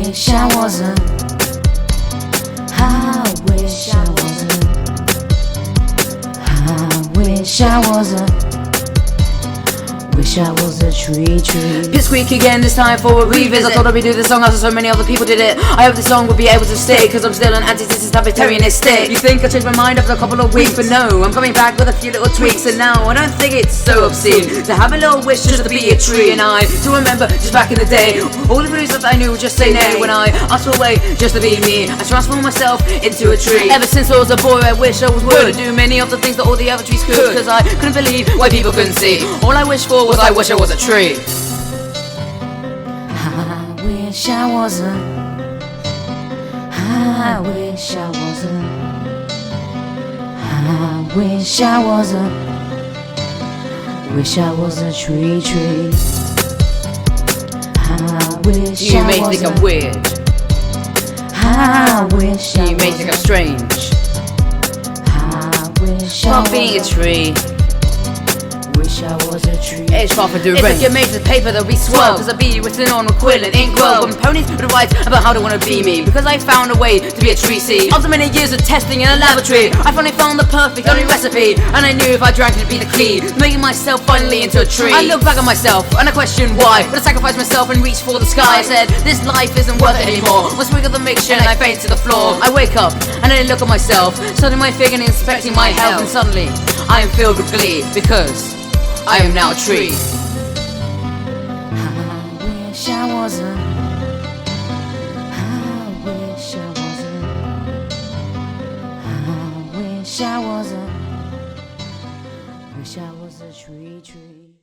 wish I wasn't. I wish I wasn't. I wish I wasn't. Wish I was a tree. Pipsqueak again, this time for a revisit. I thought I'd redo this song after so many other people did it. I hope this song will be able to stay, cause I'm still an anti-totalitarianistic. You think I changed my mind after a couple of weeks, but no, I'm coming back with a few little tweaks. And now I don't think it's so obscene to have a little wish just to be a tree. And I to remember just back in the day, all the rules that I knew would just say nay when I asked for a way just to be me. I transformed myself into a tree. Ever since I was a boy, I wish I was would do many of the things that all the other trees could, cause I couldn't believe why people couldn't see. All I wished for was I wish I was a tree. I wish I wasn't. I wish I wasn't. I wish I wasn't. Wish I was a tree. I wish You I may wasn't. think I'm weird. I wish I You may think I'm wasn't. strange. I wish I But being a wasn't. tree, Wish I was a tree. it's far from doing. If it get made to paper, there'll be swell, cause I'll be written on with quill and inkwell. When ponies would write about how they wanna be me, because I found a way to be a tree seed. After many years of testing in a laboratory, I finally found the perfect only recipe. And I knew if I drank it'd be the key, making myself finally into a tree. I look back at myself and I question why would I sacrifice myself and reach for the sky. I said, this life isn't worth it anymore. Once we got the mixture and I fade to the floor. I wake up and I look at myself, studying my figure and inspecting my health. And suddenly, I am filled with glee, because I am now a tree. I wish I wasn't. I wish I wasn't. I wish I wasn't. Wish I was a tree.